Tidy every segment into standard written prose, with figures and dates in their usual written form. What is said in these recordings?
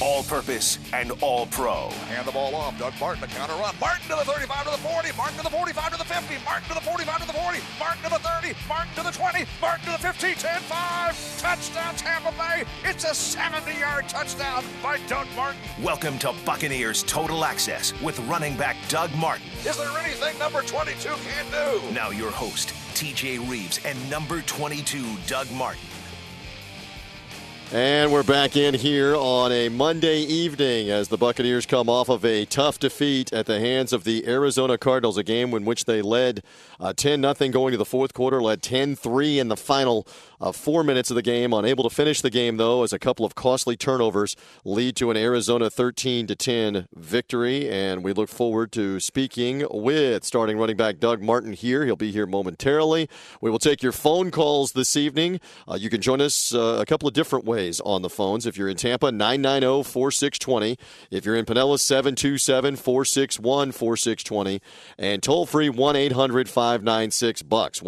all-purpose, and all-pro. Hand the ball off. Doug Martin, a counter run. Martin to the 35 to the 40. Martin to the 45 to the 50. Martin to the 45 to the 40. Martin to the 30. Martin to the 20. Martin to the 15. 10-5. Touchdown Tampa Bay. It's a 70-yard touchdown by Doug Martin. Welcome to Buccaneers Total Access with running back Doug Martin. Is there anything number 22 can't do? Now your host, TJ Reeves, and number 22, Doug Martin. And we're back in here on a Monday evening as the Buccaneers come off of a tough defeat at the hands of the Arizona Cardinals, a game in which they led 10-0 going to the fourth quarter, led 10-3 in the final 4 minutes of the game. Unable to finish the game, though, as a couple of costly turnovers lead to an Arizona 13-10 victory. And we look forward to speaking with starting running back Doug Martin here. He'll be here momentarily. We will take your phone calls this evening. You can join us a couple of different ways on the phones. If you're in Tampa, 990-4620. If you're in Pinellas, 727-461-4620. And toll-free, 1-800-596-BUCKS.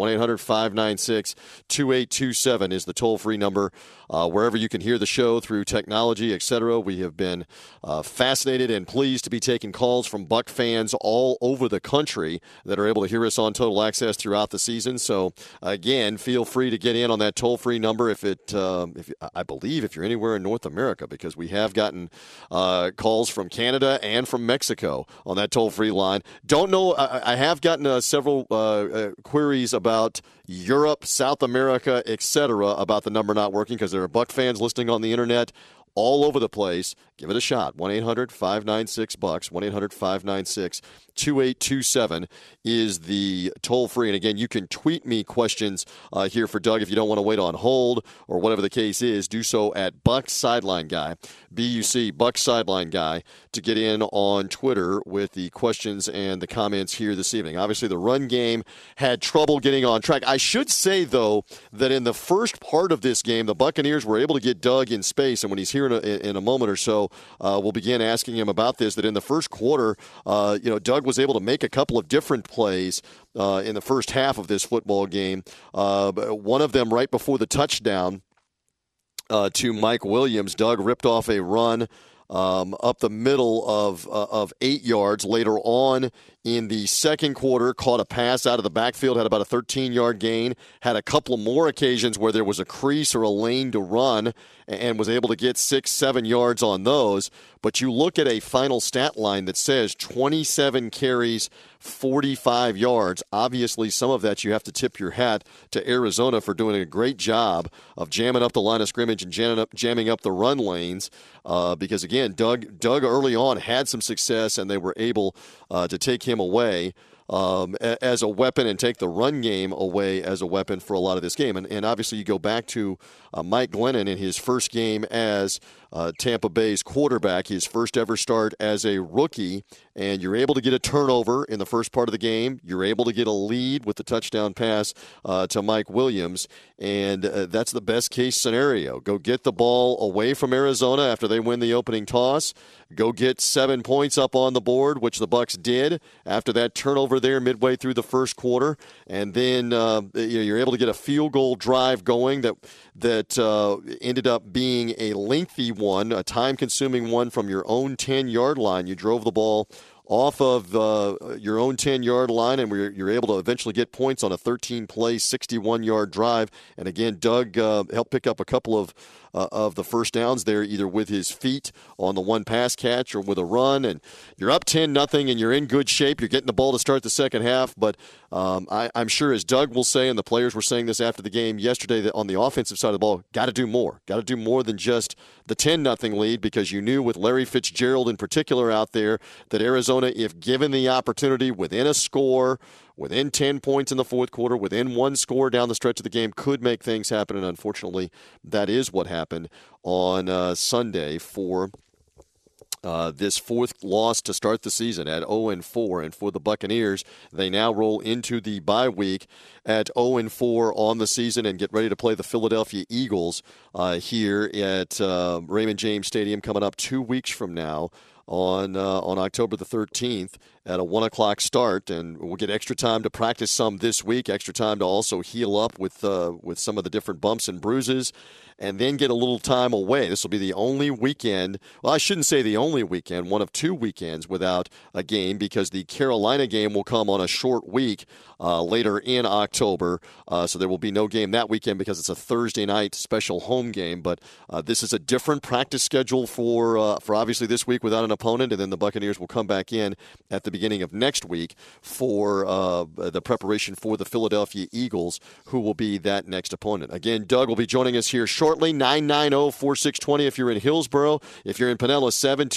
1-800-596-2827 is the toll-free number. Wherever you can hear the show through technology, etc. We have been fascinated and pleased to be taking calls from Buck fans all over the country that are able to hear us on Total Access throughout the season. So, again, feel free to get in on that toll-free number if I believe if you're anywhere in North America, because we have gotten calls from Canada and from Mexico on that toll-free line. Don't know. I have gotten several queries about Europe, South America, etc. about the number not working because there are Buck fans listening on the internet all over the place. Give it a shot. 1-800-596-BUCKS. 1-800-596-2827 is the toll-free. And, again, you can tweet me questions here for Doug if you don't want to wait on hold or whatever the case is. Do so at Buck Sideline Guy, B-U-C, Buck Sideline Guy, to get in on Twitter with the questions and the comments here this evening. Obviously, the run game had trouble getting on track. I should say, though, that in the first part of this game, the Buccaneers were able to get Doug in space. And when he's here in a moment or so, we'll begin asking him about this, that in the first quarter, Doug was able to make a couple of different plays in the first half of this football game. One of them right before the touchdown to Mike Williams. Doug ripped off a run up the middle of 8 yards. Later on in the second quarter, caught a pass out of the backfield, had about a 13-yard gain, had a couple more occasions where there was a crease or a lane to run, and was able to get 6-7 yards on those. But you look at a final stat line that says 27 carries, 45 yards. Obviously, some of that you have to tip your hat to Arizona for doing a great job of jamming up the line of scrimmage and jamming up the run lanes. Because, again, Doug early on had some success, and they were able to take him away as a weapon and take the run game away as a weapon for a lot of this game. And obviously you go back to Mike Glennon in his first game as Tampa Bay's quarterback, his first ever start as a rookie, and you're able to get a turnover in the first part of the game. You're able to get a lead with the touchdown pass to Mike Williams, and that's the best case scenario. Go get the ball away from Arizona after they win the opening toss. Go get 7 points up on the board, which the Bucks did after that turnover there midway through the first quarter, and then you're able to get a field goal drive going that ended up being a lengthy one, a time-consuming one from your own 10-yard line. You drove the ball off of your own 10-yard line, and you're able to eventually get points on a 13-play, 61-yard drive. And again, Doug helped pick up a couple of the first downs there, either with his feet on the one pass catch or with a run. And you're up 10-0, and you're in good shape. You're getting the ball to start the second half. But I'm sure, as Doug will say, and the players were saying this after the game yesterday, that on the offensive side of the ball, got to do more. Got to do more than just the 10-0 lead, because you knew with Larry Fitzgerald in particular out there that Arizona, if given the opportunity within a score, within 10 points in the fourth quarter, within one score down the stretch of the game, could make things happen. And unfortunately, that is what happened on Sunday for this fourth loss to start the season at 0-4. And for the Buccaneers, they now roll into the bye week at 0-4 on the season and get ready to play the Philadelphia Eagles here at Raymond James Stadium coming up 2 weeks from now on October the 13th at a 1 o'clock start, and we'll get extra time to practice some this week, extra time to also heal up with some of the different bumps and bruises, and then get a little time away. This will be the only weekend, well, I shouldn't say the only weekend, one of 2 weekends without a game, because the Carolina game will come on a short week later in October, so there will be no game that weekend because it's a Thursday night special home game. But this is a different practice schedule for obviously this week without an opponent, and then the Buccaneers will come back in at the beginning of next week for the preparation for the Philadelphia Eagles, who will be that next opponent. Again, Doug will be joining us here shortly, 990-4620 if you're in Hillsboro. If you're in Pinellas,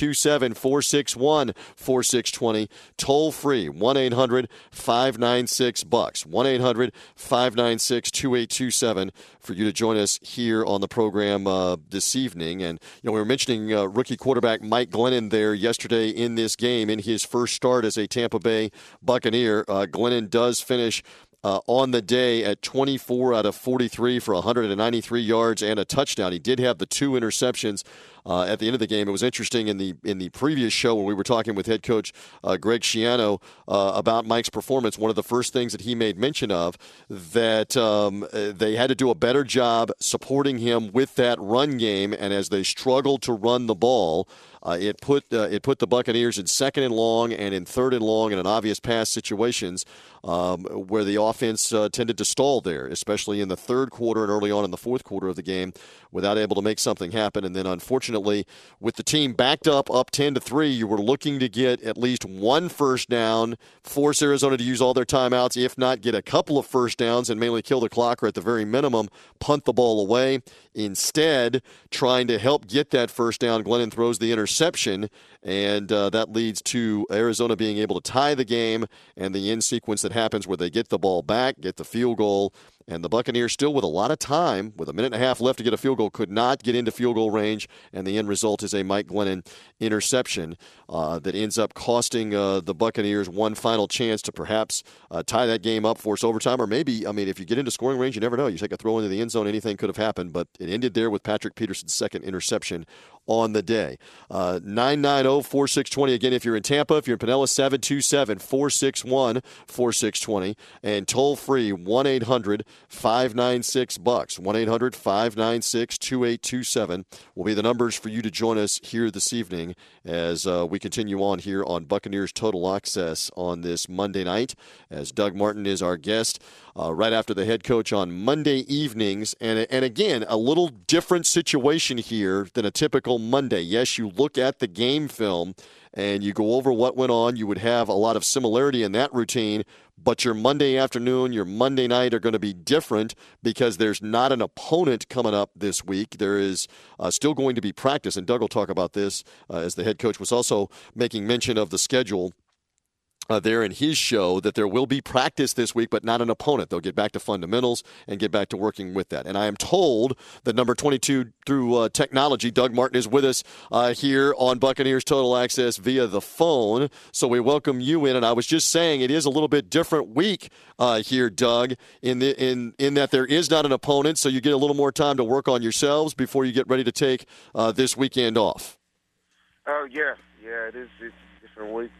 727-461-4620. Toll free, 1-800-596-BUCKS, 1-800-596-2827 for you to join us here on the program this evening. And we were mentioning rookie quarterback Mike Glennon there yesterday in this game in his first start as a Tampa Bay Buccaneer. Glennon does finish on the day at 24 out of 43 for 193 yards and a touchdown. He did have the 2 interceptions at the end of the game. It was interesting in the previous show when we were talking with head coach Greg Schiano about Mike's performance. One of the first things that he made mention of, that they had to do a better job supporting him with that run game, and as they struggled to run the ball, it put the Buccaneers in 2nd and long and in 3rd and long and in obvious pass situations where the offense tended to stall there, especially in the 3rd quarter and early on in the 4th quarter of the game, without able to make something happen. And then, unfortunately, with the team backed up 10-3, you were looking to get at least 1 first down, force Arizona to use all their timeouts, if not get a couple of first downs and mainly kill the clock, or at the very minimum, punt the ball away. Instead, trying to help get that first down, Glennon throws the interception, and that leads to Arizona being able to tie the game, and the end sequence that happens where they get the ball back, get the field goal, and the Buccaneers, still with a lot of time, with a minute and a half left to get a field goal, could not get into field goal range, and the end result is a Mike Glennon interception that ends up costing the Buccaneers one final chance to perhaps tie that game up, force overtime, or maybe, if you get into scoring range, you never know. You take a throw into the end zone, anything could have happened, but it ended there with Patrick Peterson's 2nd interception on the day. 990-4620. Again, if you're in Tampa, if you're in Pinellas, 727-461-4620. And toll free, 1-800-596-BUCKS. 1-800-596-2827 will be the numbers for you to join us here this evening as we continue on here on Buccaneers Total Access on this Monday night, as Doug Martin is our guest right after the head coach on Monday evenings. And again, a little different situation here than a typical Monday. Yes, you look at the game film and you go over what went on. You would have a lot of similarity in that routine, but your Monday afternoon, your Monday night are going to be different because there's not an opponent coming up this week. There is still going to be practice, and Doug will talk about this as the head coach was also making mention of the schedule there in his show, that there will be practice this week, but not an opponent. They'll get back to fundamentals and get back to working with that. And I am told that number 22 through technology, Doug Martin, is with us here on Buccaneers Total Access via the phone. So we welcome you in. And I was just saying it is a little bit different week here, Doug, in that there is not an opponent, so you get a little more time to work on yourselves before you get ready to take this weekend off. Oh, yeah, it is. It's a different week.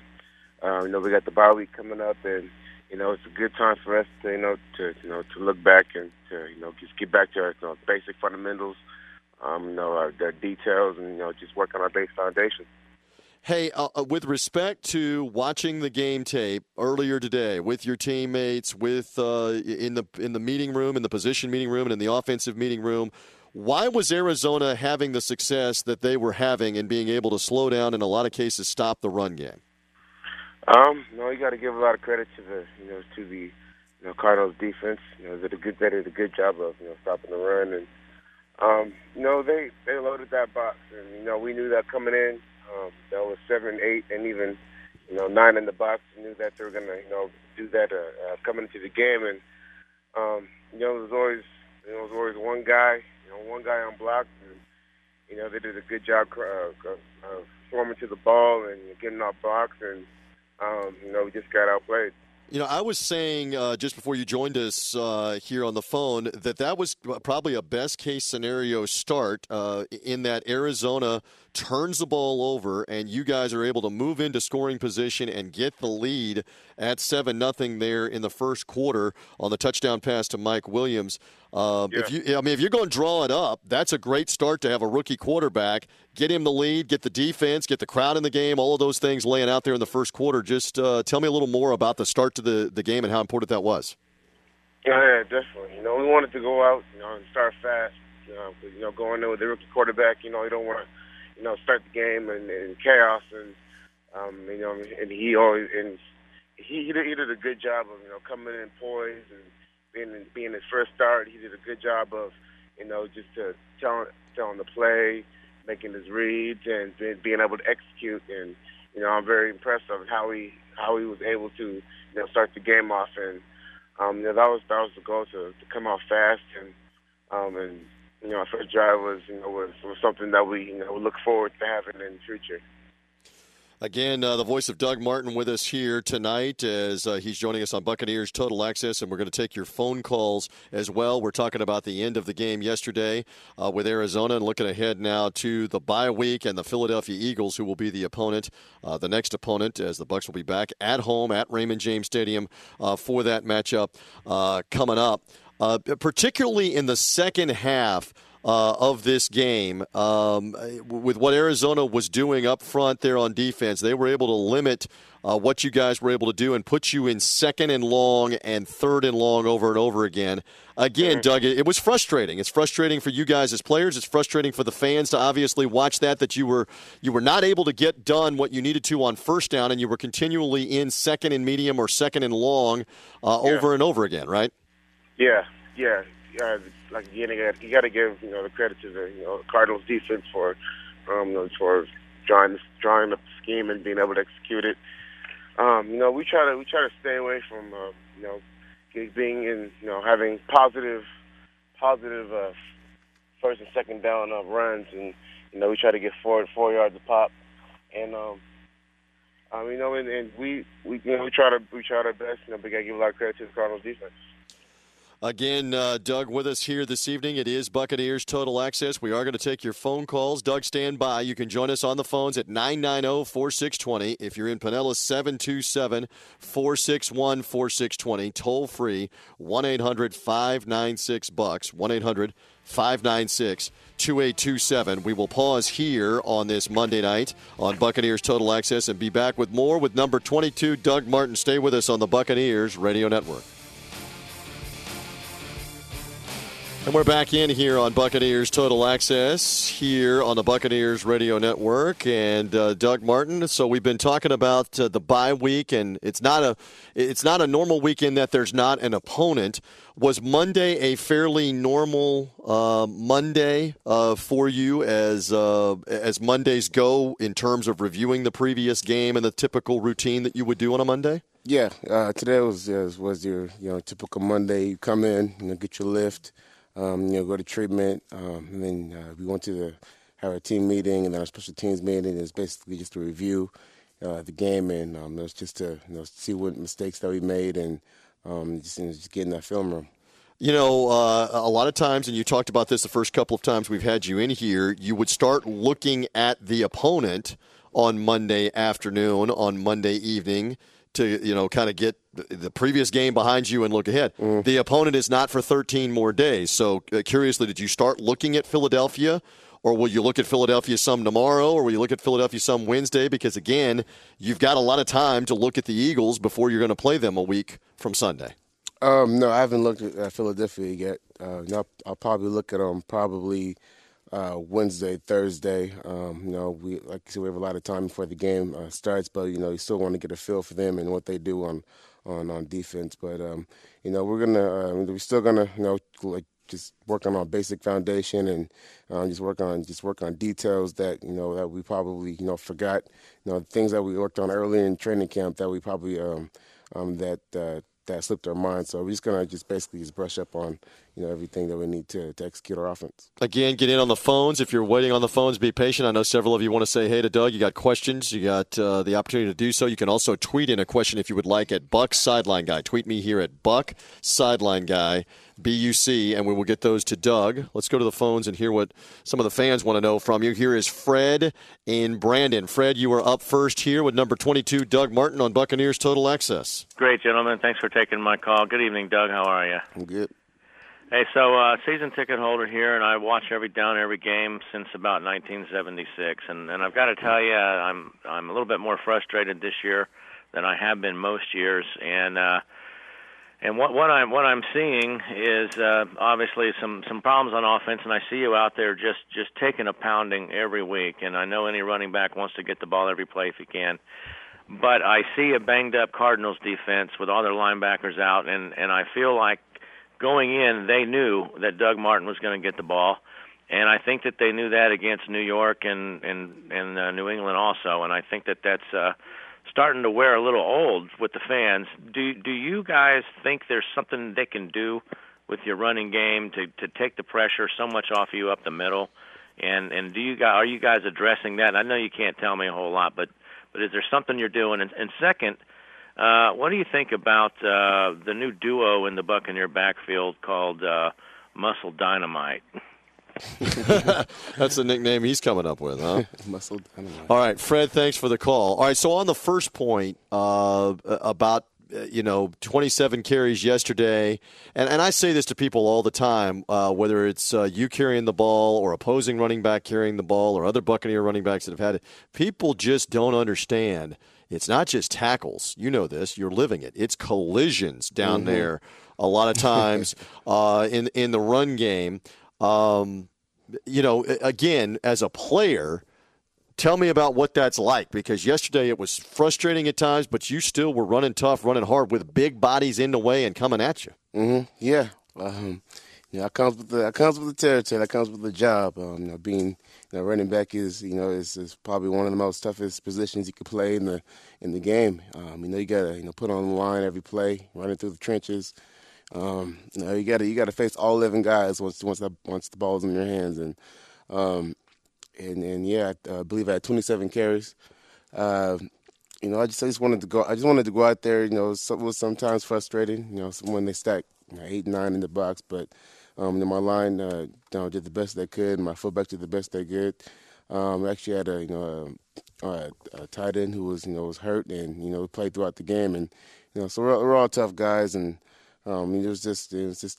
We got the bye week coming up, and it's a good time for us to look back and to just get back to our basic fundamentals, our details, and just work on our base foundation. Hey, with respect to watching the game tape earlier today with your teammates, with in the meeting room, in the position meeting room, and in the offensive meeting room, why was Arizona having the success that they were having and being able to slow down, in a lot of cases, stop the run game? You got to give a lot of credit to the Cardinals defense. They did a good job of stopping the run, and they loaded that box, and we knew that coming in. That was 7, 8, and even 9 in the box. We knew that they were going to do that coming into the game, and there was always one guy on block, and they did a good job of swarming to the ball and getting off blocks, and we just got outplayed. I was saying just before you joined us here on the phone that was probably a best-case scenario start in that Arizona turns the ball over and you guys are able to move into scoring position and get the lead at 7-0 there in the first quarter on the touchdown pass to Mike Williams. If you're going to draw it up, that's a great start to have a rookie quarterback. Get him the lead, get the defense, get the crowd in the game, all of those things laying out there in the first quarter. Just tell me a little more about the start to the game and how important that was. Yeah, definitely. We wanted to go out, and start fast. Going there with the rookie quarterback, you don't want to, start the game in chaos, and and he did a good job of coming in poised and being his first start. He did a good job of just telling the play, making his reads, and being able to execute. And I'm very impressed of how he was able to start the game off. And that was the goal, to come out fast. And our first drive was something that we look forward to having in the future. Again, the voice of Doug Martin with us here tonight as he's joining us on Buccaneers Total Access, and we're going to take your phone calls as well. We're talking about the end of the game yesterday with Arizona and looking ahead now to the bye week and the Philadelphia Eagles, who will be the opponent, the next opponent, as the Bucs will be back at home at Raymond James Stadium for that matchup coming up. Particularly in the second half of this game, with what Arizona was doing up front there on defense, they were able to limit what you guys were able to do and put you in second and long and third and long over and over again. Again, Doug, it was frustrating. It's frustrating for you guys as players. It's frustrating for the fans to obviously watch that you were not able to get done what you needed to on first down, and you were continually in second and medium or second and long over and over again, right? Yeah. Like again, you got to give the credit to the Cardinals defense for drawing up the scheme and being able to execute it. We try to stay away from being in having positive first and second down runs, and we try to get 4 yards a pop, and and we try our best. We got to give a lot of credit to the Cardinals defense. Again, Doug with us here this evening. It is Buccaneers Total Access. We are going to take your phone calls. Doug, stand by. You can join us on the phones at 990-4620. If you're in Pinellas, 727-461-4620. Toll free, 1-800-596-BUCKS, 1-800-596-2827. We will pause here on this Monday night on Buccaneers Total Access and be back with more with number 22, Doug Martin. Stay with us on the Buccaneers Radio Network. And we're back in here on Buccaneers Total Access here on the Buccaneers Radio Network, and Doug Martin. So we've been talking about the bye week, and it's not a normal week in that there's not an opponent. Was Monday a fairly normal Monday for you as Mondays go in terms of reviewing the previous game and the typical routine that you would do on a Monday? Yeah, today was your typical Monday. You come in, get your lift. Go to treatment, and then we went to have a team meeting and then our special teams meeting. It's basically just to review the game, and it was just to see what mistakes that we made and just get in that film room. A lot of times, and you talked about this the first couple of times we've had you in here, you would start looking at the opponent on Monday afternoon, on Monday evening, to kind of get the previous game behind you and look ahead. The opponent is not for 13 more days. So curiously, did you start looking at Philadelphia, or will you look at Philadelphia some tomorrow, or will you look at Philadelphia some Wednesday? Because again, you've got a lot of time to look at the Eagles before you're going to play them a week from Sunday. No, I haven't looked at Philadelphia yet. I'll probably look at them Wednesday, Thursday. We like I said, we have a lot of time before the game starts, but you still want to get a feel for them and what they do on defense. But we're still gonna just work on our basic foundation and just work on details that that we probably forgot. Things that we worked on earlier in training camp that we probably that that slipped our mind. So we're just going to basically brush up on, everything that we need to execute our offense. Again, get in on the phones. If you're waiting on the phones, be patient. I know several of you want to say hey to Doug. You got questions. You got the opportunity to do so. You can also tweet in a question if you would like at Buck Sideline Guy. Tweet me here at Buck Sideline Guy, BUC, and we will get those to Doug. Let's go to the phones and hear what some of the fans want to know from you. Here is Fred in Brandon. Fred, you are up first here with number 22, Doug Martin on Buccaneers Total Access. Great, gentlemen. Thanks for taking my call. Good evening, Doug. How are you? I'm good. Hey, so season ticket holder here, and I watch every game since about 1976. And I've got to tell you, I'm a little bit more frustrated this year than I have been most years. And what I'm seeing is obviously some problems on offense, and I see you out there just taking a pounding every week. And I know any running back wants to get the ball every play if he can. But I see a banged-up Cardinals defense with all their linebackers out, and I feel like going in, they knew that Doug Martin was going to get the ball, and I think that they knew that against New York and New England also, and I think that that's starting to wear a little old with the fans. Do you guys think there's something they can do with your running game to take the pressure so much off you up the middle? And are you guys addressing that? And I know you can't tell me a whole lot, but is there something you're doing? And second, what do you think about the new duo in the Buccaneer backfield called Muscle Dynamite? That's the nickname he's coming up with, huh? Muscle Dynamite. All right, Fred, thanks for the call. All right, so on the first point about 27 carries yesterday, and I say this to people all the time, whether it's you carrying the ball or opposing running back carrying the ball or other Buccaneer running backs that have had it, people just don't understand. It's not just tackles. You know this. You're living it. It's collisions down there a lot of times in the run game. Again, as a player, tell me about what that's like, because yesterday it was frustrating at times, but you still were running tough, running hard with big bodies in the way and coming at you. Yeah. That comes with the territory. That comes with the job. Being running back is probably one of the most toughest positions you could play in the game. You gotta put on the line every play, running through the trenches. You gotta face all 11 guys once the ball's in your hands. I believe I had 27 carries. I just wanted to go. I just wanted to go out there. It was sometimes frustrating. When they stack 8, 9 in the box, but my line did the best they could. My fullback did the best they could. Actually had a tight end who was hurt, and we played throughout the game, and so we're all tough guys, and it was just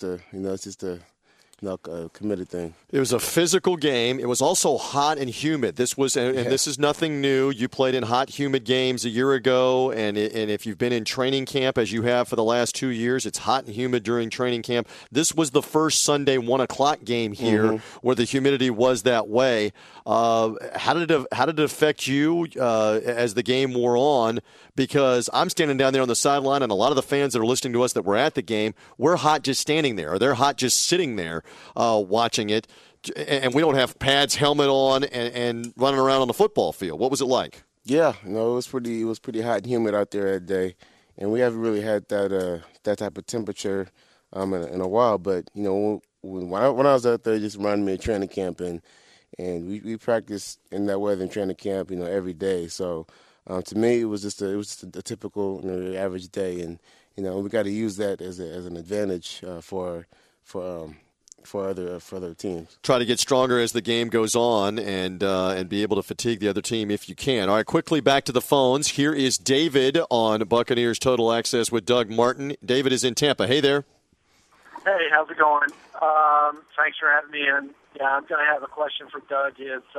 a committed thing. It was a physical game. It was also hot and humid. This is nothing new. You played in hot, humid games a year ago, and if you've been in training camp, as you have for the last 2 years, it's hot and humid during training camp. This was the first Sunday 1 o'clock game here where the humidity was that way. How did it affect you as the game wore on? Because I'm standing down there on the sideline, and a lot of the fans that are listening to us that were at the game, we're hot just standing there, or they're hot just sitting there watching it. And we don't have pads, helmet on, and running around on the football field. What was it like? Yeah, it was pretty hot and humid out there that day, and we haven't really had that type of temperature in a while. But when I was out there, it just reminded me of training camp, and we practiced in that weather in training camp, every day. So to me, it was just a typical average day, and we got to use that as an advantage for other teams. Try to get stronger as the game goes on and be able to fatigue the other team if you can. All right, quickly back to the phones. Here is David on Buccaneers Total Access with Doug Martin. David is in Tampa. Hey there. Hey, how's it going? Thanks for having me in. Yeah, I'm going to have a question for Doug.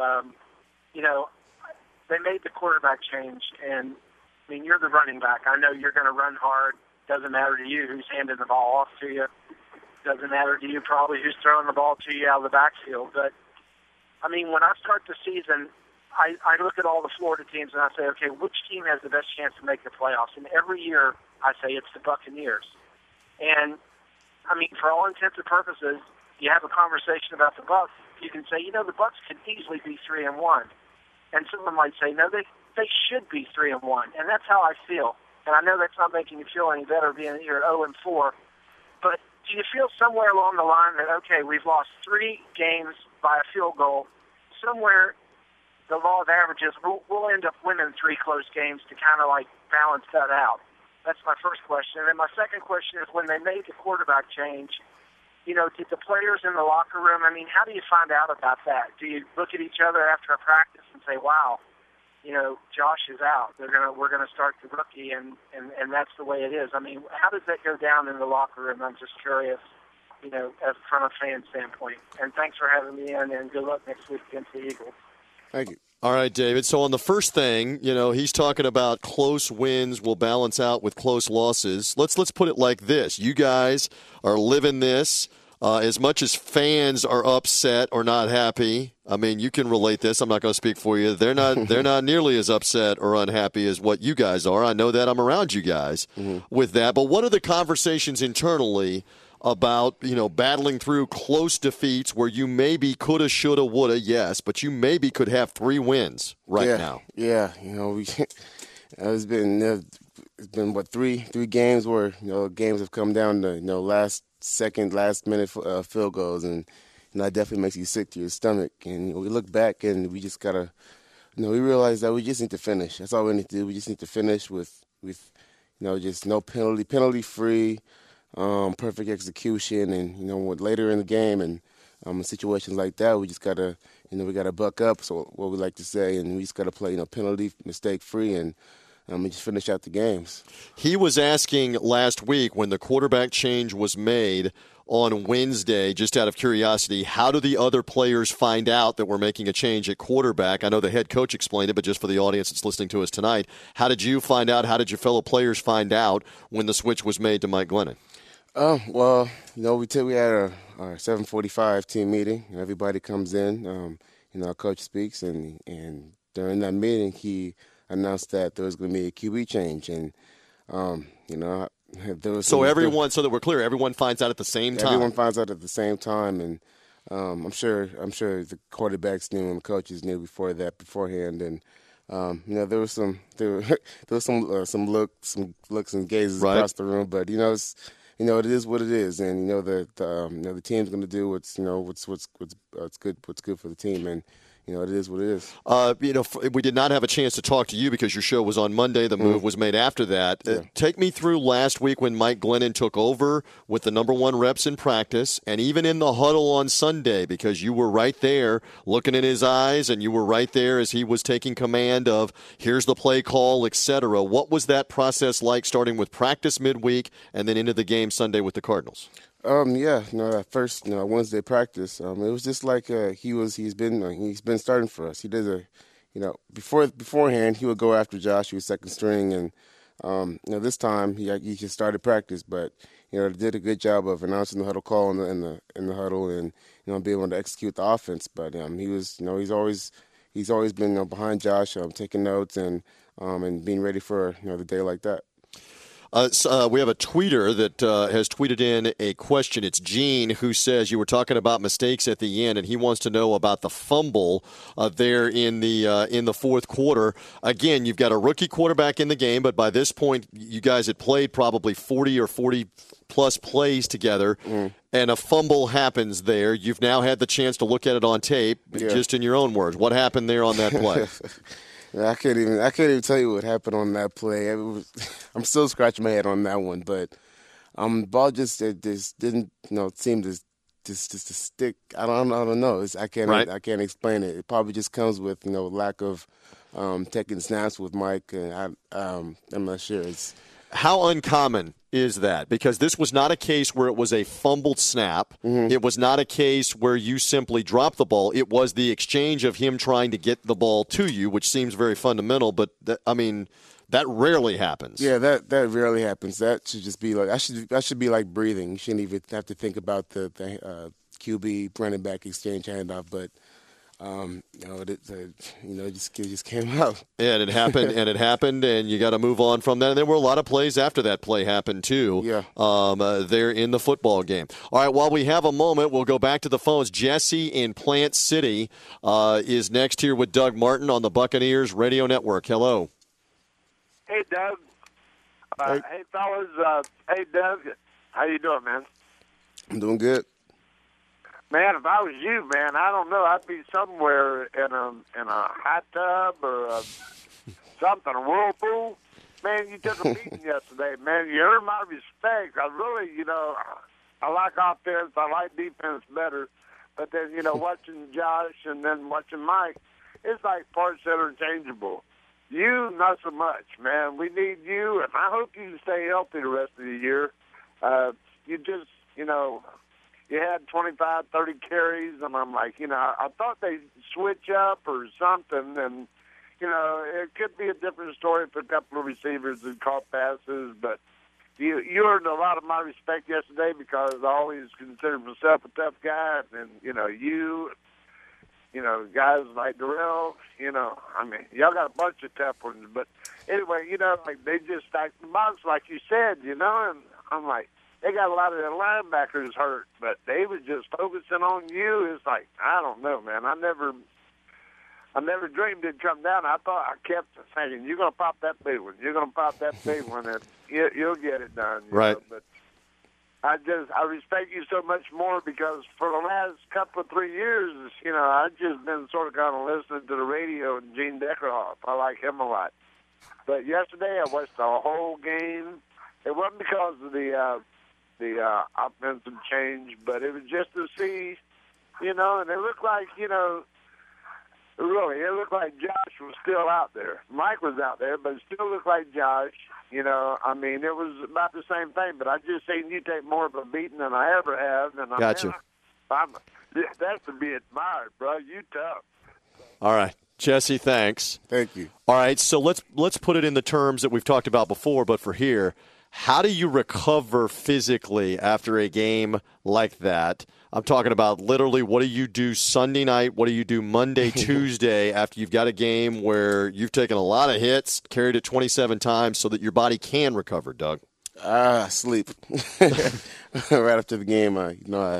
They made the quarterback change, and you're the running back. I know you're going to run hard. Doesn't matter to you who's handing the ball off to you. Doesn't matter to you probably who's throwing the ball to you out of the backfield. But, when I start the season, I look at all the Florida teams and I say, okay, which team has the best chance to make the playoffs? And every year I say it's the Buccaneers. And, for all intents and purposes, you have a conversation about the Bucs, you can say, the Bucs could easily be 3-1. And someone might say, no, they should be 3-1. And that's how I feel. And I know that's not making you feel any better being you're at 0-4, but do you feel somewhere along the line that, okay, we've lost 3 games by a field goal, somewhere the law of averages, we'll end up winning 3 close games to kind of like balance that out? That's my first question. And then my second question is, when they made the quarterback change, you know, did the players in the locker room, I mean, how do you find out about that? Do you look at each other after a practice and say, wow, you know, Josh is out. We're gonna start the rookie, and that's the way it is. I mean, how does that go down in the locker room? I'm just curious, you know, from a fan standpoint. And thanks for having me in, and good luck next week against the Eagles. Thank you. All right, David. So on the first thing, you know, he's talking about close wins will balance out with close losses. Let's put it like this: you guys are living this. As much as fans are upset or not happy, I mean, you can relate this. I'm not going to speak for you. They're not nearly as upset or unhappy as what you guys are. I know that. I'm around you guys with that. But what are the conversations internally about, you know, battling through close defeats where you maybe coulda, shoulda, woulda, yes, but you maybe could have 3 wins now? Yeah, you know, it's been what, three games where, you know, games have come down to, you know, last minute field goals, and you know, that definitely makes you sick to your stomach. And you know, we look back and we just gotta, you know, we realize that we just need to finish. That's all we need to do. We just need to finish with you know, just no penalty free, perfect execution. And you know, later in the game and in situations like that, we just gotta, you know, we gotta buck up. So what we like to say, and we just gotta play, you know, penalty mistake free and we just finish out the games. He was asking last week when the quarterback change was made on Wednesday, just out of curiosity, how do the other players find out that we're making a change at quarterback? I know the head coach explained it, but just for the audience that's listening to us tonight, how did you find out? How did your fellow players find out when the switch was made to Mike Glennon? Well, you know, we had our 7:45 team meeting. Everybody comes in. You know, our coach speaks, and during that meeting, he announced that there was going to be a QB change, and you know, there was so that we're clear, everyone finds out at the same time. Everyone finds out at the same time, and I'm sure the quarterbacks knew and the coaches knew beforehand, and you know, there was some looks and gazes across the room, but you know, it is what it is, and you know the team's going to do what's good for the team, and you know, it is what it is. You know, we did not have a chance to talk to you because your show was on Monday. The move was made after that. Yeah. Take me through last week when Mike Glennon took over with the number 1 reps in practice, and even in the huddle on Sunday, because you were right there looking in his eyes, and you were right there as he was taking command of here's the play call, etc. What was that process like, starting with practice midweek and then into the game Sunday with the Cardinals? Yeah, you know, that first, you know, Wednesday practice, it was just like he's been starting for us. He did you know, beforehand he would go after Josh, he was second string, and you know, this time he just started practice, but you know, did a good job of announcing the huddle call in the huddle, and you know, being able to execute the offense. But he was, you know, he's always been, you know, behind Josh, taking notes and being ready for, you know, the day like that. We have a tweeter that has tweeted in a question. It's Gene, who says you were talking about mistakes at the end, and he wants to know about the fumble there in the fourth quarter. Again, you've got a rookie quarterback in the game, but by this point, you guys had played probably 40 or 40-plus plays together, and a fumble happens there. You've now had the chance to look at it on tape. Yeah. Just in your own words, what happened there on that play? I can't even tell you what happened on that play. I'm still scratching my head on that one, but the ball just didn't, you know, seem to stick. I don't know. I can't explain it. It probably just comes with, you know, lack of taking snaps with Mike, and I'm not sure. How uncommon is that? Because this was not a case where it was a fumbled snap. It was not a case where you simply dropped the ball. It was the exchange of him trying to get the ball to you, which seems very fundamental. But, that rarely happens. Yeah, that rarely happens. That should just be like that should be like breathing. You shouldn't even have to think about the QB running back exchange handoff. But it just came out. And it happened, and you got to move on from that. And there were a lot of plays after that play happened, too, there in the football game. All right, while we have a moment, we'll go back to the phones. Jesse in Plant City is next here with Doug Martin on the Buccaneers Radio Network. Hello. Hey, Doug. Hey, fellas. Hey, Doug. How you doing, man? I'm doing good. Man, if I was you, man, I don't know. I'd be somewhere in a hot tub or something, a whirlpool. Man, you took a beating yesterday, man. You earned my respect. I really, I like offense. I like defense better. But then, watching Josh and then watching Mike, it's like parts that are interchangeable. You, not so much, man. We need you, and I hope you stay healthy the rest of the year. You just, you had 25, 30 carries, and I'm like, I thought they'd switch up or something, and, it could be a different story for a couple of receivers who caught passes, but you earned a lot of my respect yesterday because I always considered myself a tough guy, and, guys like Darrell, y'all got a bunch of tough ones, but anyway, they just stacked the box like you said, and I'm like, they got a lot of their linebackers hurt, but they was just focusing on you. It's like, I don't know, man. I never dreamed it'd come down. I kept thinking, you're going to pop that big one. You're going to pop that big one, and you'll get it done. Right. But I respect you so much more because for the last couple of 3 years, I've just been sort of kind of listening to the radio and Gene Deckerhoff. I like him a lot. But yesterday I watched the whole game. It wasn't because of the offensive change, but it was just to see, and it looked like, really, it looked like Josh was still out there. Mike was out there, but it still looked like Josh. It was about the same thing, but I just seen you take more of a beating than I ever have. And Gotcha. That's to be admired, bro. You tough. All right. Jesse, thanks. Thank you. All right, so let's put it in the terms that we've talked about before, but for here, how do you recover physically after a game like that? I'm talking about literally what do you do Sunday night, what do you do Monday, Tuesday after you've got a game where you've taken a lot of hits, carried it 27 times so that your body can recover, Doug? Sleep. Right after the game, I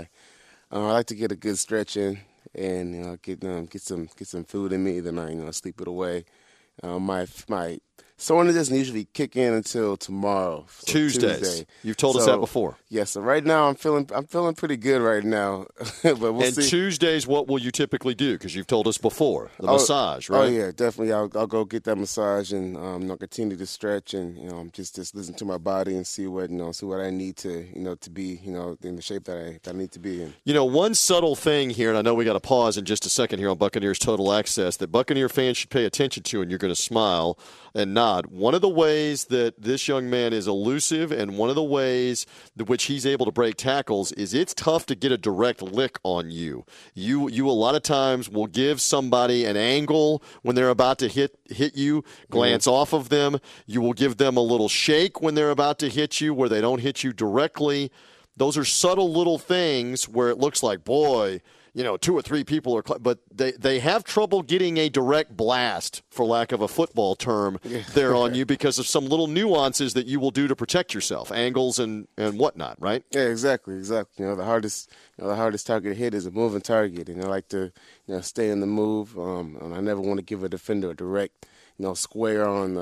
like to get a good stretch in and get some food in me, then I sleep it away. My soreness doesn't usually kick in until tomorrow. So Tuesday. You've told us that before. Yes. So right now I'm feeling pretty good right now. But we'll see. Tuesdays, what will you typically do? Because you've told us before the massage, right? Oh yeah, definitely. I'll go get that massage and continue to stretch and just listen to my body and see what I need to to be in the shape that I need to be in. One subtle thing here, and I know we got to pause in just a second here on Buccaneers Total Access that Buccaneer fans should pay attention to, and you're going to smile and nod. One of the ways that this young man is elusive and one of the ways in which he's able to break tackles is it's tough to get a direct lick on you. You a lot of times will give somebody an angle when they're about to hit you, glance off of them. You will give them a little shake when they're about to hit you where they don't hit you directly. Those are subtle little things where it looks like, boy, 2 or 3 people are, but they have trouble getting a direct blast, for lack of a football term, there on you because of some little nuances that you will do to protect yourself, angles and whatnot, right? Yeah, exactly. The hardest target to hit is a moving target, and I like to stay in the move. And I never want to give a defender a direct square on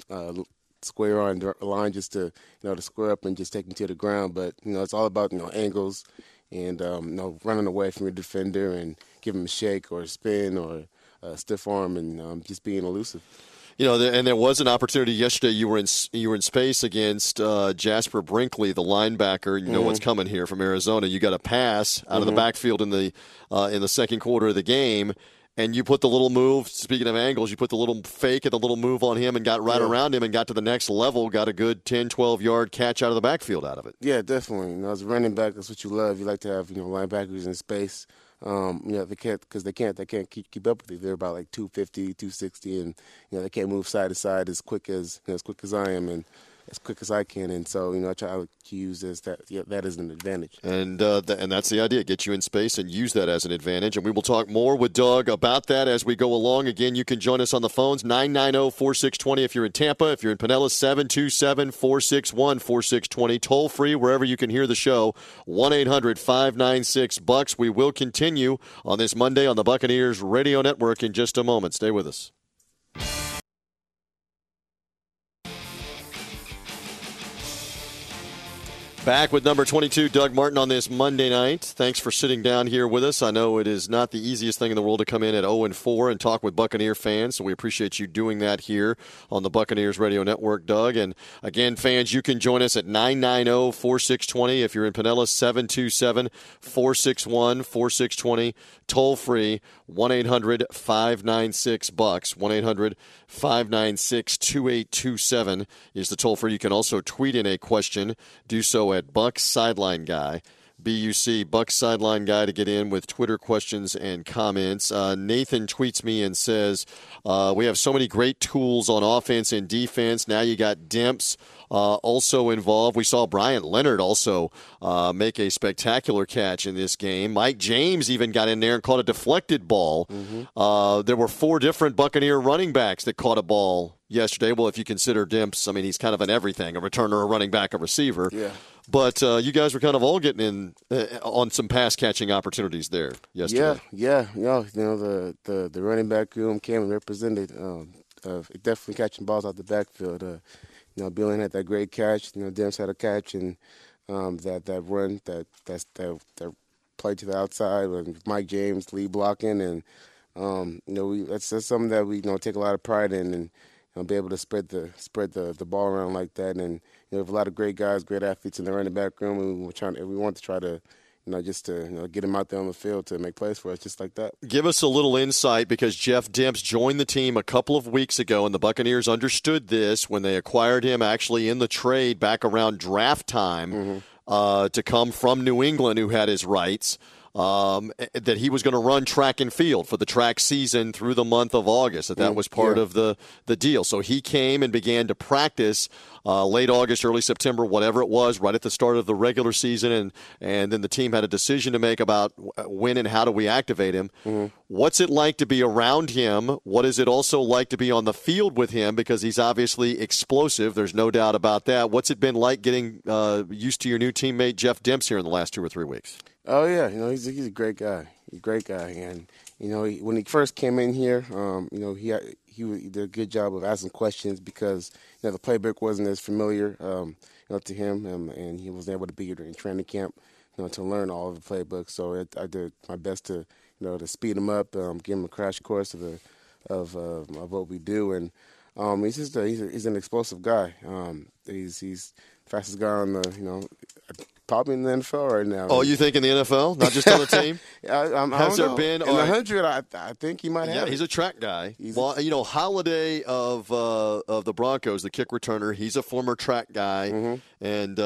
line just to to square up and just take him to the ground. But it's all about angles. And running away from your defender and give him a shake or a spin or a stiff arm and just being elusive. And there was an opportunity yesterday. You were in space against Jasper Brinkley, the linebacker. You know what's coming here from Arizona. You got a pass out of the backfield in the second quarter of the game. And you put the little move, speaking of angles, you put the little fake and the little move on him and got right around him and got to the next level, got a good 10, 12-yard catch out of the backfield out of it. Yeah, definitely. As a running back, that's what you love. You like to have, linebackers in space. They can't keep up with you. They're about like 250, 260, and, they can't move side to side as quick as I am and as quick as I can. And so, I try to use that as an advantage. And that's the idea. Get you in space and use that as an advantage. And we will talk more with Doug about that as we go along. Again, you can join us on the phones, 990-4620 if you're in Tampa. If you're in Pinellas, 727-461-4620. Toll free wherever you can hear the show, 1-800-596-BUCKS. We will continue on this Monday on the Buccaneers Radio Network in just a moment. Stay with us. Back with number 22, Doug Martin, on this Monday night. Thanks for sitting down here with us. I know it is not the easiest thing in the world to come in at 0-4 and talk with Buccaneer fans, so we appreciate you doing that here on the Buccaneers Radio Network, Doug. And again, fans, you can join us at 990-4620. If you're in Pinellas, 727-461-4620. Toll free, 1-800-596-BUCKS. 1-800-596-2827 is the toll free. You can also tweet in a question. Do so at Bucks Sideline Guy. BUC, Bucks Sideline Guy, to get in with Twitter questions and comments. Nathan tweets me and says, we have so many great tools on offense and defense. Now you got Demps also involved. We saw Brian Leonard also make a spectacular catch in this game. Mike James even got in there and caught a deflected ball. Mm-hmm. There were 4 different Buccaneer running backs that caught a ball yesterday. Well, if you consider Demps, I mean, he's kind of an everything, a returner, a running back, a receiver. Yeah. But you guys were kind of all getting in on some pass-catching opportunities there yesterday. Yeah. The running back room came and represented. Definitely catching balls out the backfield. Billion had that great catch. Demps had a catch, and that run that play to the outside with Mike James lead blocking, and that's something that we take a lot of pride in, and be able to spread the ball around like that. And we have a lot of great guys, great athletes in the running back room, and we want to try to get him out there on the field to make plays for us just like that. Give us a little insight, because Jeff Demps joined the team a couple of weeks ago, and the Buccaneers understood this when they acquired him actually in the trade back around draft time to come from New England, who had his rights. That he was going to run track and field for the track season through the month of August, that was part of the deal. So he came and began to practice late August, early September, whatever it was, right at the start of the regular season, and then the team had a decision to make about when and how do we activate him. Mm-hmm. What's it like to be around him? What is it also like to be on the field with him, because he's obviously explosive, there's no doubt about that. What's it been like getting used to your new teammate Jeff Demps here in the last 2 or 3 weeks? Oh yeah, he's a great guy. He's a great guy, and when he first came in here, he did a good job of asking questions, because the playbook wasn't as familiar to him, and he wasn't able to be here during training camp, to learn all of the playbook. So I did my best to to speed him up, give him a crash course of what we do, and he's an explosive guy. He's fastest guy on the probably in the NFL right now. Oh, you think in the NFL, not just on the team? Has there been in the 100? I think he might have. Yeah, he's a track guy. Holiday of the Broncos, the kick returner, he's a former track guy, and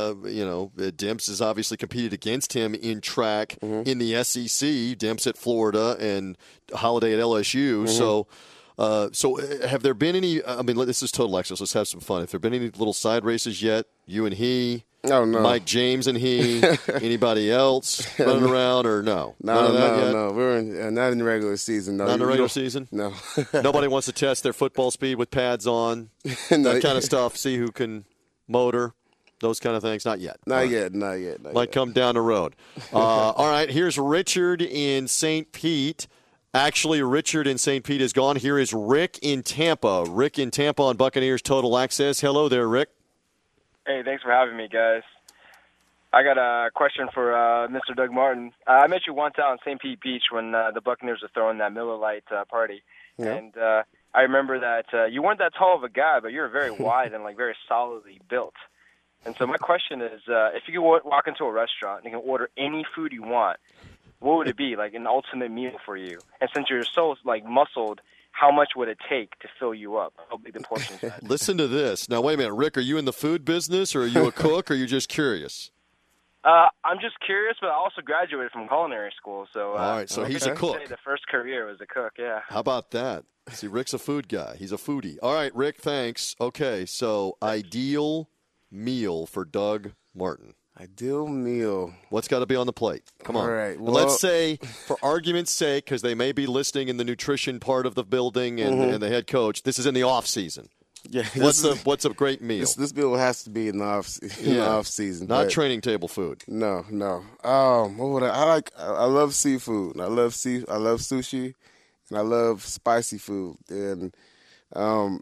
Demps has obviously competed against him in track in the SEC. Demps at Florida and Holiday at LSU. So have there been any? I mean, this is total extras. Let's have some fun. Have there been any little side races yet? You and he? Oh, no. Mike James and he? Anybody else running around, or no? No. We're not in the regular season. No. Not in the regular season? No. Nobody wants to test their football speed with pads on, that kind of stuff, see who can motor, those kind of things? Not yet. Not yet. Might come down the road. All right, here's Richard in St. Pete. Actually, Richard in St. Pete is gone. Here is Rick in Tampa. Rick in Tampa on Buccaneers Total Access. Hello there, Rick. Hey, thanks for having me, guys. I got a question for Mr. Doug Martin. I met you once out on St. Pete Beach when the Buccaneers were throwing that Miller Lite party. Yeah. And I remember that you weren't that tall of a guy, but you were very wide and very solidly built. And so my question is, if you could walk into a restaurant and you can order any food you want, what would it be, an ultimate meal for you? And since you're so muscled, how much would it take to fill you up? How big the portions are? Listen to this. Now, wait a minute. Rick, are you in the food business, or are you a cook, or are you just curious? I'm just curious, but I also graduated from culinary school. So, all right, so he's a cook. The first career was a cook, yeah. How about that? See, Rick's a food guy. He's a foodie. All right, Rick, thanks. Okay, so ideal meal for Doug Martin. Ideal meal. What's got to be on the plate? Come on. All right. Well, let's say, for argument's sake, because they may be listening in the nutrition part of the building and the head coach, this is in the off season. Yeah. What's a great meal? This meal has to be in the off season. Not training table food. No. What would I like? I love seafood. I love sushi, and I love spicy food. And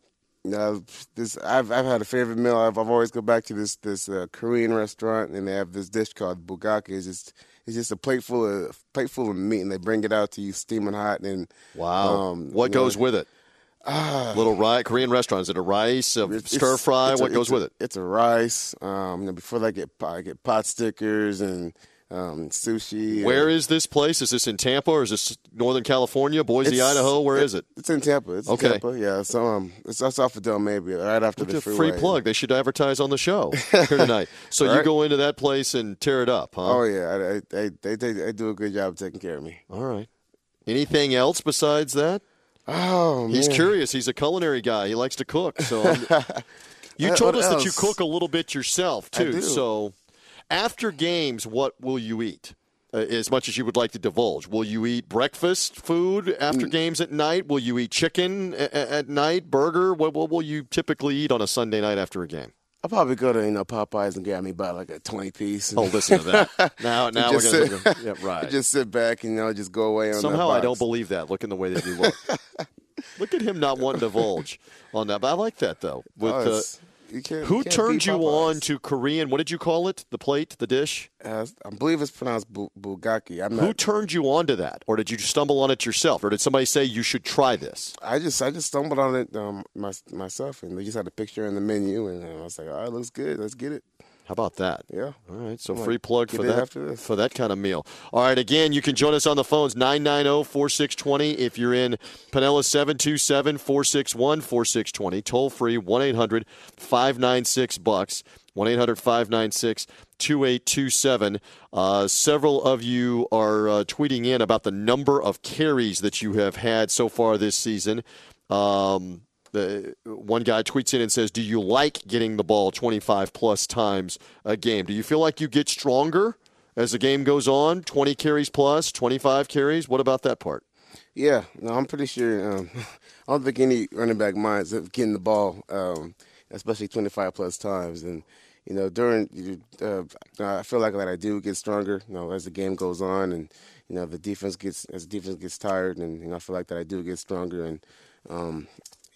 I've had a favorite meal. I've always go back to this Korean restaurant, and they have this dish called bulgogi. It's just a plate full of meat, and they bring it out to you steaming hot. And wow, what goes with it? Little rice, Korean restaurant. Is it a rice, stir fry? What goes with it? It's a rice. Before that, I get pot stickers and sushi. Where is this place? Is this in Tampa or is this Northern California, Boise, Idaho? Where is it? It's in Tampa. It's in Tampa, yeah. So it's off of Del Maybe, right after the freeway. Free plug. They should advertise on the show here tonight. So you go into that place and tear it up, huh? Oh, yeah. They do a good job of taking care of me. All right. Anything else besides that? Oh, man. He's curious. He's a culinary guy. He likes to cook. So you told us that you cook a little bit yourself, too. I do. So after games, what will you eat? As much as you would like to divulge. Will you eat breakfast food after games at night? Will you eat chicken at night, burger? What will you typically eat on a Sunday night after a game? I'll probably go to Popeyes and grab me about like a 20-piece. Oh, listen to that. Now we're going to – yeah, right. Just sit back and, just go away on Somehow that box. I don't believe that, looking the way that you look. Look at him not wanting to divulge on that. But I like that, though. Who turned you on to Korean? What did you call it? The plate, the dish? I believe it's pronounced bulgogi. Who turned you on to that? Or did you stumble on it yourself? Or did somebody say you should try this? I just stumbled on it myself, and they just had a picture in the menu, and I was like, all right, looks good. Let's get it. How about that? Yeah. All right, so free plug for that kind of meal. All right, again, you can join us on the phones, 990-4620. If you're in Pinellas, 727-461-4620. Toll free, 1-800-596-BUCKS, 1-800-596-2827. Several of you are tweeting in about the number of carries that you have had so far this season. One guy tweets in and says, do you like getting the ball 25-plus times a game? Do you feel like you get stronger as the game goes on, 20 carries plus, 25 carries? What about that part? Yeah, no, I'm pretty sure. I don't think any running back minds of getting the ball, especially 25-plus times. And, during I feel like that I do get stronger, as the game goes on. And, as the defense gets tired. And, I feel like that I do get stronger. I'm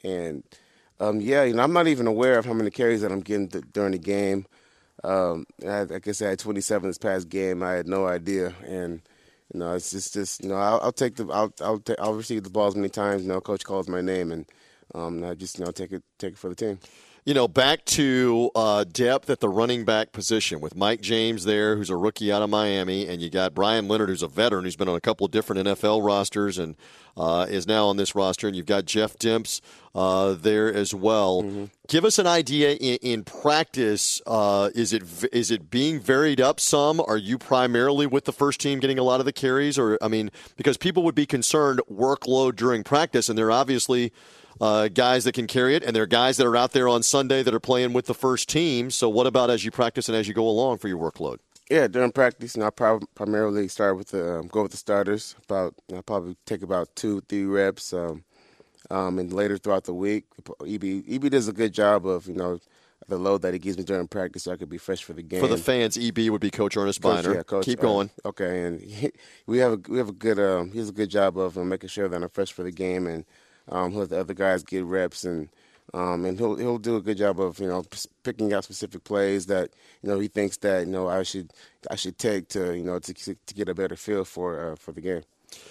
not even aware of how many carries that I'm getting during the game. I guess I had 27 this past game. I had no idea, and it's just I'll receive the ball as many times. Coach calls my name, and I just take it for the team. Back to depth at the running back position with Mike James there, who's a rookie out of Miami, and you got Brian Leonard, who's a veteran, who's been on a couple of different NFL rosters and is now on this roster, and you've got Jeff Demps there as well. Mm-hmm. Give us an idea in practice. Is it being varied up some? Are you primarily with the first team getting a lot of the carries, because people would be concerned workload during practice, and they're obviously guys that can carry it, and there are guys that are out there on Sunday that are playing with the first team. So what about as you practice and as you go along for your workload? Yeah, during practice, I primarily start with go with the starters. I'll probably take about 2-3 reps, and later throughout the week, EB does a good job of the load that he gives me during practice, so I could be fresh for the game. For the fans, EB would be Coach Ernest Biner. Yeah, Coach, keep going. Okay, and we have a good he has a good job of making sure that I'm fresh for the game, and he'll let the other guys get reps, and he'll do a good job of picking out specific plays that he thinks that I should take to get a better feel for the game.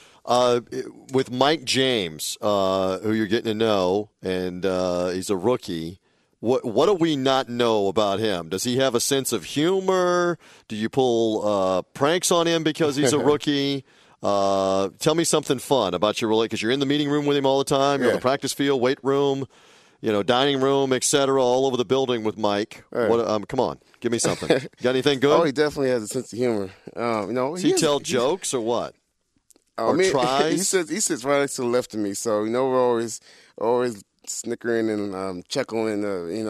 With Mike James, who you're getting to know, and he's a rookie. What do we not know about him? Does he have a sense of humor? Do you pull pranks on him because he's a rookie? Tell me something fun about your relationship, because you're in the meeting room with him all the time. You're in the practice field, weight room, dining room, etc., all over the building with Mike. Right. Come on, give me something. Got anything good? Oh, he definitely has a sense of humor. Does he tell jokes or what? Tries? He sits right next to the left of me, so we're always snickering and chuckling.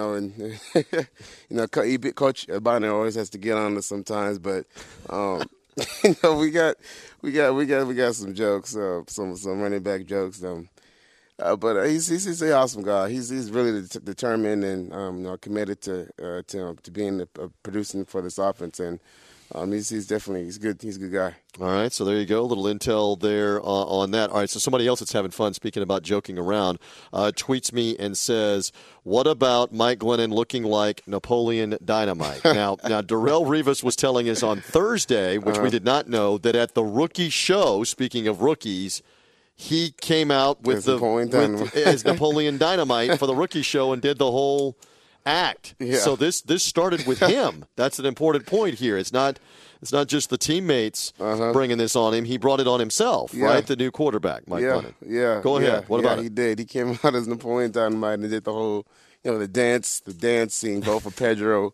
Coach Biner always has to get on us sometimes, but. We got some jokes, some running back jokes. But he's an awesome guy. He's really determined and committed to being producing for this offense. And He's good. He's a good guy. All right, so there you go. A little intel there on that. All right, so somebody else that's having fun, speaking about joking around, tweets me and says, what about Mike Glennon looking like Napoleon Dynamite? Now, Darrelle Revis was telling us on Thursday, which we did not know, that at the rookie show, speaking of rookies, he came out as Napoleon Dynamite for the rookie show and did the whole act. Yeah. So this started with him. That's an important point here. It's not just the teammates bringing this on him. He brought it on himself, right? The new quarterback, Mike Glennon. Yeah. Go ahead. What about it? He did. He came out as Napoleon Dynamite and did the whole, the dance scene, both for Pedro.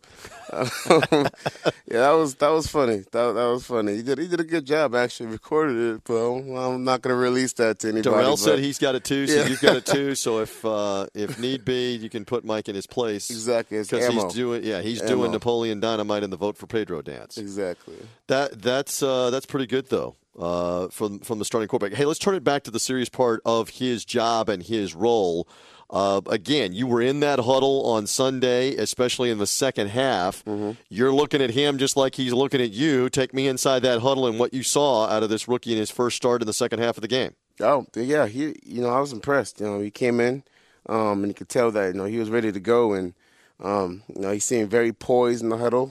That was funny. That was funny. He did a good job, actually. Recorded it, but I'm not going to release that to anybody. Darrell said he's got it too, so you've got it too. So if need be, you can put Mike in his place. Exactly. Because he's doing Napoleon Dynamite in the Vote for Pedro dance. Exactly. That's pretty good though. From the starting quarterback. Hey, let's turn it back to the serious part of his job and his role. Again, you were in that huddle on Sunday, especially in the second half. Mm-hmm. You're looking at him just like he's looking at you. Take me inside that huddle and what you saw out of this rookie in his first start in the second half of the game. Oh, yeah. I was impressed. He came in, and you could tell that, he was ready to go. And, he seemed very poised in the huddle.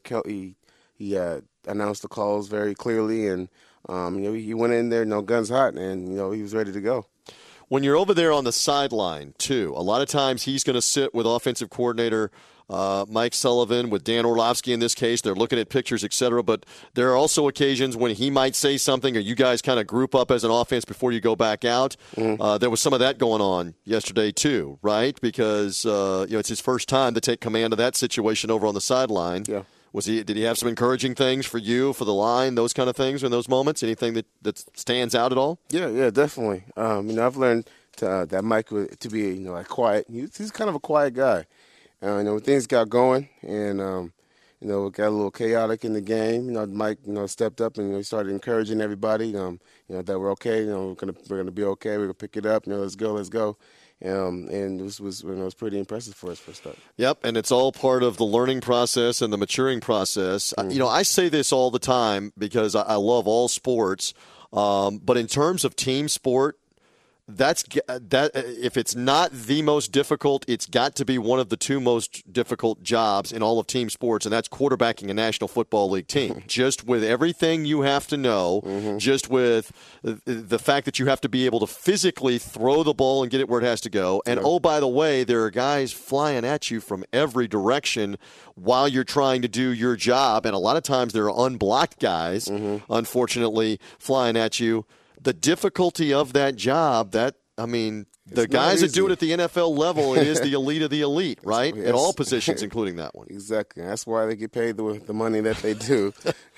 He announced the calls very clearly. And, he went in there, guns hot, and, he was ready to go. When you're over there on the sideline, too, a lot of times he's going to sit with offensive coordinator Mike Sullivan, with Dan Orlovsky in this case. They're looking at pictures, et cetera. But there are also occasions when he might say something or you guys kind of group up as an offense before you go back out. Mm-hmm. There was some of that going on yesterday, too, right? Because it's his first time to take command of that situation over on the sideline. Yeah. Did he have some encouraging things for you, for the line, those kind of things in those moments? Anything that stands out at all? Yeah, definitely. I've learned that Mike to be, quiet. He's kind of a quiet guy. When things got going and, it got a little chaotic in the game, Mike, stepped up and he started encouraging everybody, that we're okay. We're gonna be okay. We're gonna pick it up. Let's go. And this was pretty impressive for us for a start. Yep, and it's all part of the learning process and the maturing process. Mm-hmm. I say this all the time because I love all sports, but in terms of team sport, that if it's not the most difficult, it's got to be one of the two most difficult jobs in all of team sports, and that's quarterbacking a National Football League team. Just with everything you have to know, just with the fact that you have to be able to physically throw the ball and get it where it has to go. And, oh, by the way, there are guys flying at you from every direction while you're trying to do your job, and a lot of times there are unblocked guys, unfortunately, flying at you. The difficulty of that job, the guys that do it at the NFL level, it is the elite of the elite, right? At all positions, including that one. Exactly. That's why they get paid the money that they do.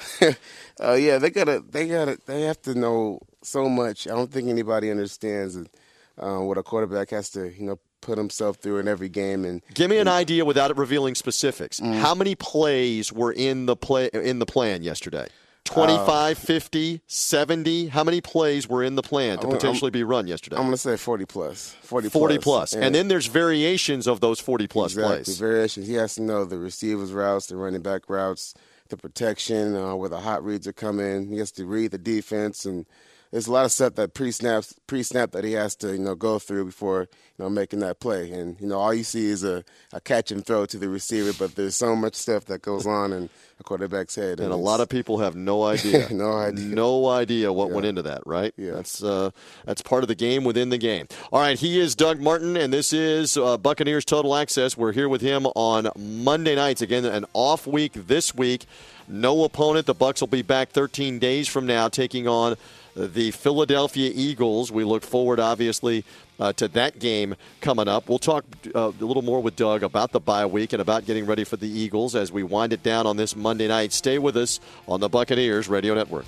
They have to know so much. I don't think anybody understands what a quarterback has to, put himself through in every game. And give me an idea without it revealing specifics. How many plays were in the plan yesterday? 25, 50, 70? How many plays were in the plan to potentially be run yesterday? I'm going to say 40 plus. 40 plus. And then there's variations of those 40 plus plays. Variations. He has to know the receivers' routes, the running back routes, the protection, where the hot reads are coming. He has to read the defense, and there's a lot of stuff that pre-snap that he has to go through before making that play. And all you see is a catch and throw to the receiver, but there's so much stuff that goes on in a quarterback's head. And a lot of people have no idea. No idea what went into that, right? Yeah. That's part of the game within the game. All right, he is Doug Martin, and this is Buccaneers Total Access. We're here with him on Monday nights. Again, an off week this week. No opponent. The Bucs will be back 13 days from now, taking on the Philadelphia Eagles. We look forward, obviously, to that game coming up. We'll talk a little more with Doug about the bye week and about getting ready for the Eagles as we wind it down on this Monday night. Stay with us on the Buccaneers Radio Network.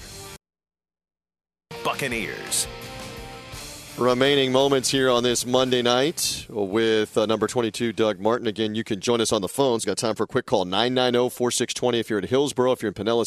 Buccaneers. Remaining moments here on this Monday night with number 22, Doug Martin. Again, you can join us on the phones. Got time for a quick call, 990-4620 if you're at Hillsboro. If you're in Pinellas,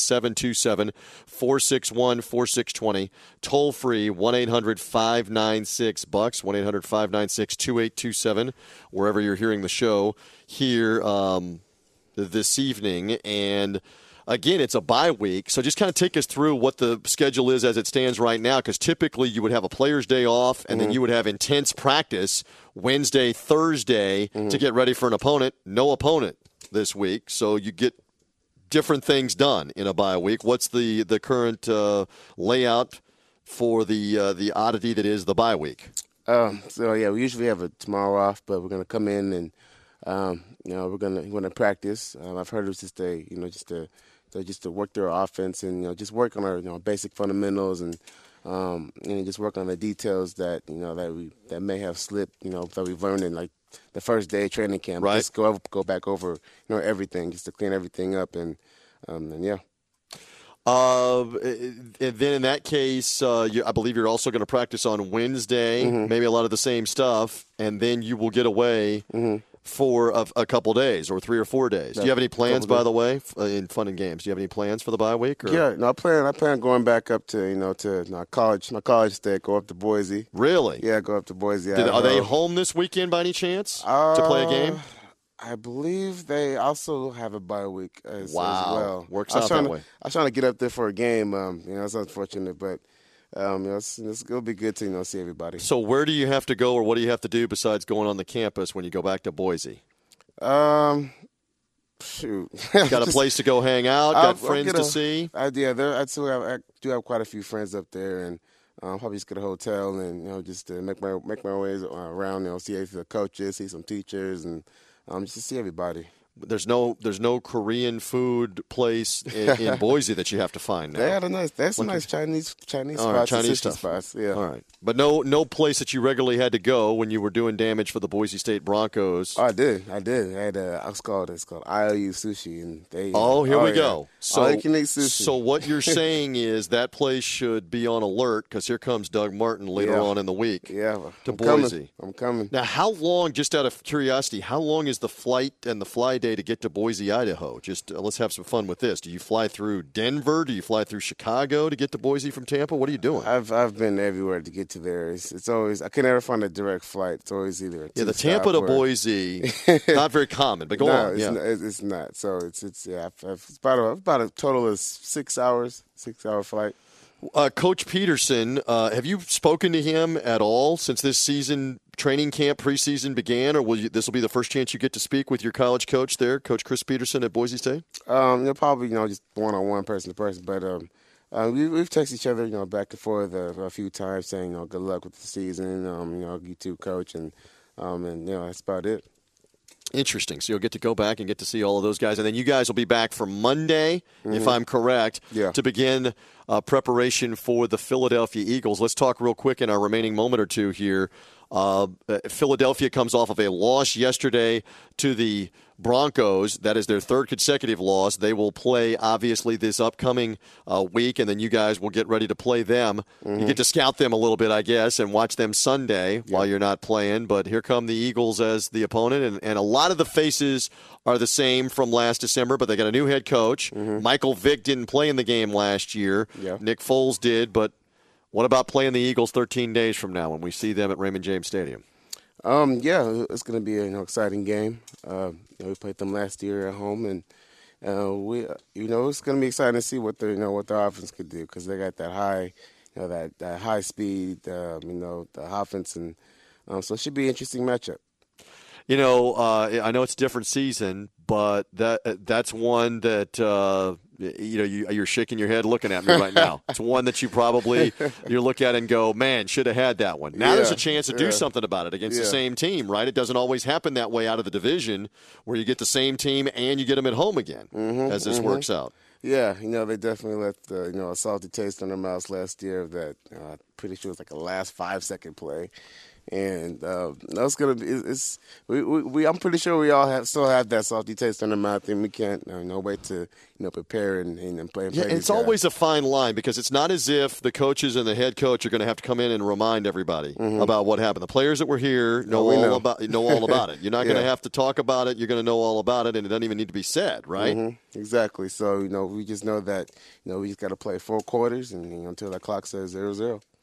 727-461-4620. Toll free, 1-800-596-BUCKS, 1-800-596-2827, wherever you're hearing the show here this evening. And again, it's a bye week. So just kind of take us through what the schedule is as it stands right now, because typically you would have a player's day off, and then you would have intense practice Wednesday, Thursday to get ready for an opponent. No opponent this week, so you get different things done in a bye week. What's the current layout for the oddity that is the bye week? We usually have a tomorrow off, but we're gonna come in and we're gonna practice. I've heard it's just to work their offense and just work on our basic fundamentals and just work on the details that that may have slipped that we've learned in like the first day of training camp. Right. Just go back over everything just to clean everything up and yeah. And then in that case, I believe you're also going to practice on Wednesday, maybe a lot of the same stuff, and then you will get away for a couple days or 3 or 4 days. Do you have any plans, by the way, in fun and games? Do you have any plans for the bye week? Or? Yeah, no, I plan going back up to my college state, go up to Boise. Really? Yeah, go up to Boise. Are they home this weekend by any chance to play a game? I believe they also have a bye week as well. Works out that way. I was trying to get up there for a game. It's unfortunate, but it'll be good to see everybody. So where do you have to go, or what do you have to do besides going on the campus when you go back to Boise? Shoot, got a place to go hang out. Got friends to see. I do have quite a few friends up there, and probably just get a hotel and just to make my ways around. See the coaches, see some teachers, and just to see everybody. There's no Korean food place in Boise that you have to find now. They had some nice Chinese right, spots, Chinese spots. Yeah. All right, but no place that you regularly had to go when you were doing damage for the Boise State Broncos. Oh, I did. I had it's called IOU Sushi, and they. Here we go. So all you can eat sushi. So what you're saying is that place should be on alert because here comes Doug Martin later on in the week. Yeah, to Boise. I'm coming. Now, how long? Just out of curiosity, how long is the flight and the fly day to get to Boise, Idaho? Just let's have some fun with this. Do you fly through Denver? Do you fly through Chicago to get to Boise from Tampa? What are you doing? I've been everywhere to get to there. It's always I can never find a direct flight. It's always either the Tampa to Boise, not very common. But go on. It's not. So it's about a total of 6 hours, 6 hour flight. Coach Peterson, have you spoken to him at all since this season? Training camp preseason began, or this will be the first chance you get to speak with your college coach there, Coach Chris Peterson at Boise State? Probably just one-on-one, person to person, but we've texted each other back and forth a few times, saying good luck with the season, you too, coach, and that's about it. Interesting. So you'll get to go back and get to see all of those guys, and then you guys will be back for Monday, if I'm correct, to begin preparation for the Philadelphia Eagles. Let's talk real quick in our remaining moment or two here. Philadelphia comes off of a loss yesterday to the Broncos. That is their third consecutive loss. They will play, obviously, this upcoming week, and then you guys will get ready to play them. You get to scout them a little bit, I guess, and watch them Sunday while you're not playing. But here come the Eagles as the opponent, and a lot of the faces are the same from last December, but they got a new head coach. Michael Vick didn't play in the game last year. Nick Foles did, but what about playing the Eagles 13 days from now when we see them at Raymond James Stadium? It's going to be an exciting game. We played them last year at home, and it's going to be exciting to see what their offense could do because they got that high, that high speed, the offense, and so it should be an interesting matchup. I know it's a different season, but that's one that you're shaking your head looking at me right now. It's one that you look at and go, man, should have had that one. Now there's a chance to do something about it against the same team, right? It doesn't always happen that way out of the division where you get the same team and you get them at home again as this works out. Yeah, they definitely left a salty taste in their mouths last year of that. Pretty sure it was like a last 5-second play. And that's gonna be. I'm pretty sure we all still have that salty taste in our mouth, and we can't wait to prepare and play. Yeah, it's always a fine line because it's not as if the coaches and the head coach are going to have to come in and remind everybody about what happened. The players that were here know all about it. You're not going to have to talk about it. You're going to know all about it, and it doesn't even need to be said, right? Exactly. So we just know that we just got to play 4 quarters and until that clock says 0-0.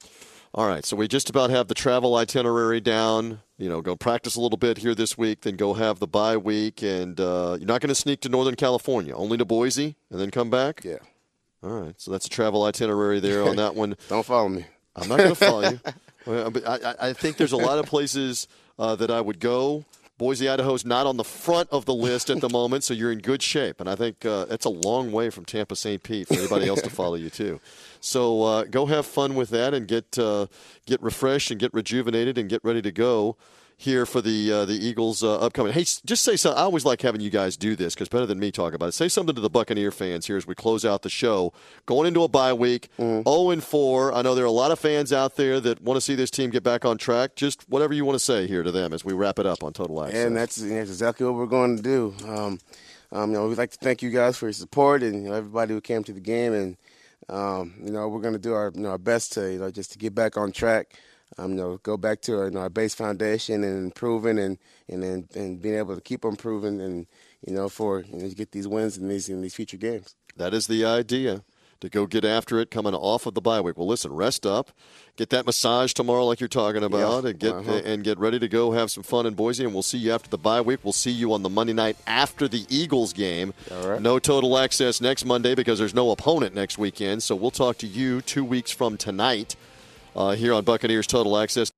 All right, so we just about have the travel itinerary down. Go practice a little bit here this week, then go have the bye week. And you're not going to sneak to Northern California, only to Boise, and then come back? Yeah. All right, so that's a travel itinerary there on that one. Don't follow me. I'm not going to follow you. Well, I think there's a lot of places that I would go. Boise, Idaho's not on the front of the list at the moment, so you're in good shape. And I think that's a long way from Tampa St. Pete for anybody else to follow you, too. So go have fun with that and get refreshed and get rejuvenated and get ready to go here for the Eagles upcoming. Hey, just say something. I always like having you guys do this because better than me talk about it. Say something to the Buccaneer fans here as we close out the show. Going into a bye week, 0-4. I know there are a lot of fans out there that want to see this team get back on track. Just whatever you want to say here to them as we wrap it up on Total Access. And that's exactly what we're going to do. We'd like to thank you guys for your support and everybody who came to the game. And we're going to do our best to just to get back on track. Go back to our base foundation and improving and being able to keep improving and to get these wins in these future games. That is the idea, to go get after it coming off of the bye week. Well, listen, rest up, get that massage tomorrow like you're talking about, and get ready to go have some fun in Boise. And we'll see you after the bye week. We'll see you on the Monday night after the Eagles game. All right. No Total Access next Monday because there's no opponent next weekend. So we'll talk to you 2 weeks from tonight. Here on Buccaneers Total Access.